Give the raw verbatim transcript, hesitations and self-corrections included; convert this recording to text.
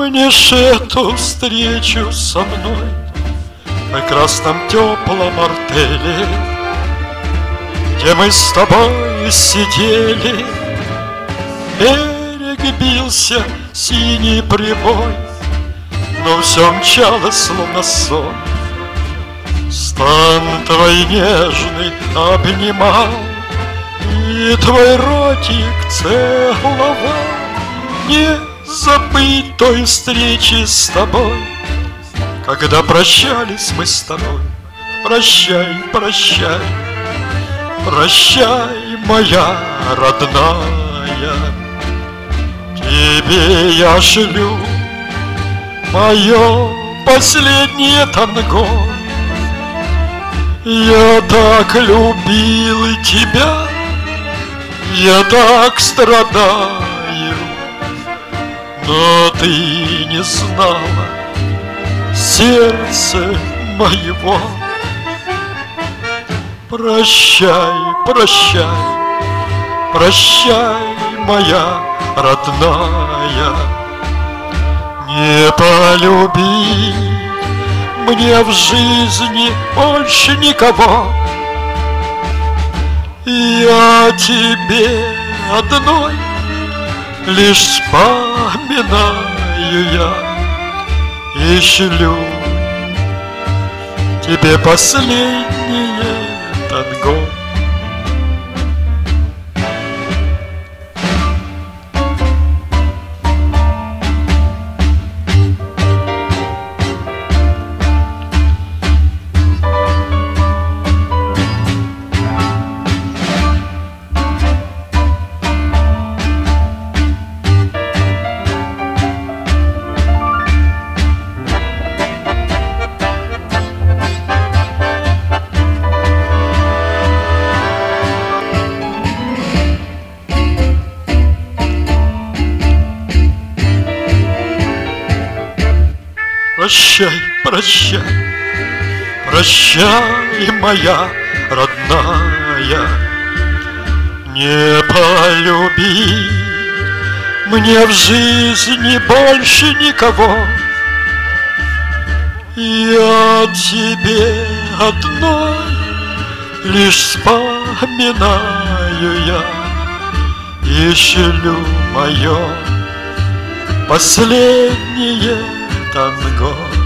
Мне ж эту встречу со мной в прекрасном теплом артеле, где мы с тобой сидели, берег бился синий прибой, но все мчалось, словно сон. Стан твой нежный обнимал, и твой ротик целовал. Не забыть той встречи с тобой, когда прощались мы с тобой. Прощай, прощай, прощай, моя родная. Тебе я шлю мое последнее танго. Я так любил тебя, я так страдаю, но ты не знала сердца моего. Прощай, прощай, прощай, моя родная. Не полюби мне в жизни больше никого. Я тебе одной лишь вспоминаю я и шлю тебе последнее танго. Прощай, прощай, прощай, моя родная. Не полюби мне в жизни больше никого. Я тебе одной лишь вспоминаю я и шлю мое последнее танго.